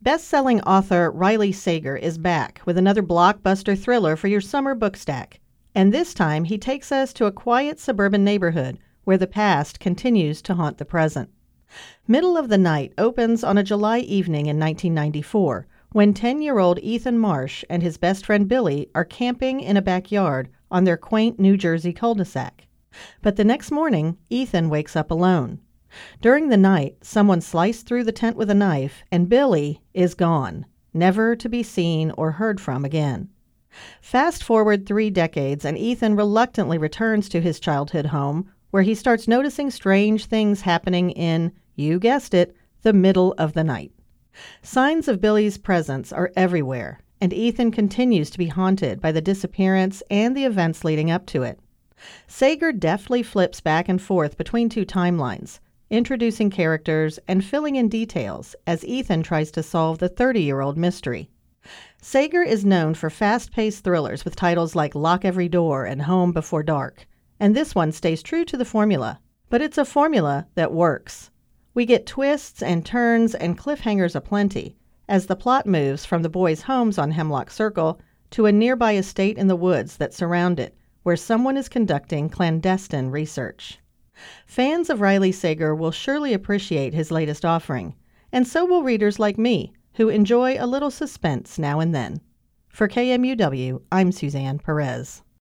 Best-selling author Riley Sager is back with another blockbuster thriller for your summer book stack. And this time he takes us to a quiet suburban neighborhood where the past continues to haunt the present. Middle of the Night opens on a July evening in 1994 when 10-year-old Ethan Marsh and his best friend Billy are camping in a backyard on their quaint New Jersey cul-de-sac. But the next morning, Ethan wakes up alone. During the night, someone sliced through the tent with a knife, and Billy is gone, never to be seen or heard from again. Fast forward 3 decades, and Ethan reluctantly returns to his childhood home, where he starts noticing strange things happening in, you guessed it, the middle of the night. Signs of Billy's presence are everywhere, and Ethan continues to be haunted by the disappearance and the events leading up to it. Sager deftly flips back and forth between 2 timelines, introducing characters and filling in details as Ethan tries to solve the 30-year-old mystery. Sager is known for fast-paced thrillers with titles like Lock Every Door and Home Before Dark, and this one stays true to the formula. But it's a formula that works. We get twists and turns and cliffhangers aplenty as the plot moves from the boys' homes on Hemlock Circle to a nearby estate in the woods that surround it, where someone is conducting clandestine research. Fans of Riley Sager will surely appreciate his latest offering, and so will readers like me, who enjoy a little suspense now and then. For KMUW, I'm Suzanne Perez.